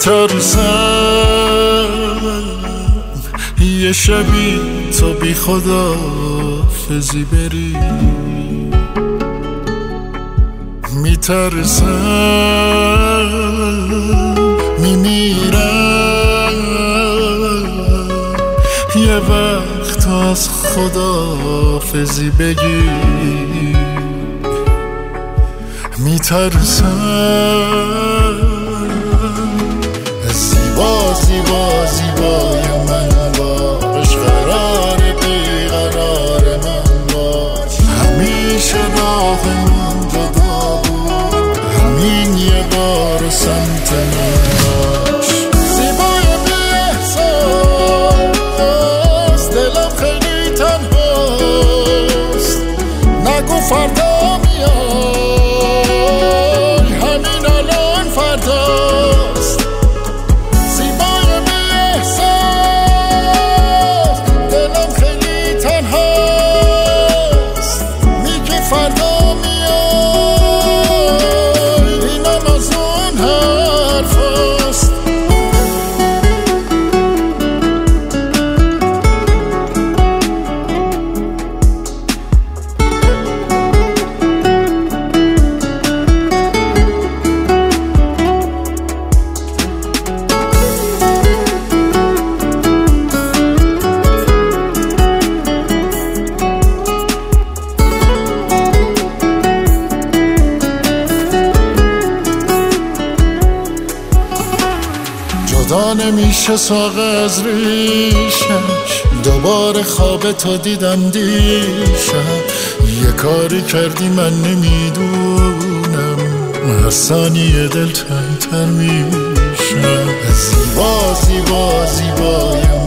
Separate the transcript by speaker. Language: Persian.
Speaker 1: میترسم یه شبی تو بی خداحافظی بری، میترسم میمیرم یه وقت از خداحافظی بگی، میترسم زیبا زیبا زیبای من باش، قرار بیقرار من باش، همیشه راهمون جدا بود، همین یه بار سمت من باش. زیبای بی احساس، دلم خیلی تنهاست، نگو فردا میای، همین الان فرداست. زیبای بی احساس، دلم خیلی تنهاست، میگه فردا میای، اینم از اون حرفاست. جدا نمیشه ساق از ریشش، دوباره خواب تو دیدم دیشب، یه کاری کردی من نمیدونم، هر ثانیه دل تنگ‌تر میشم. زیبا زیبا زیبای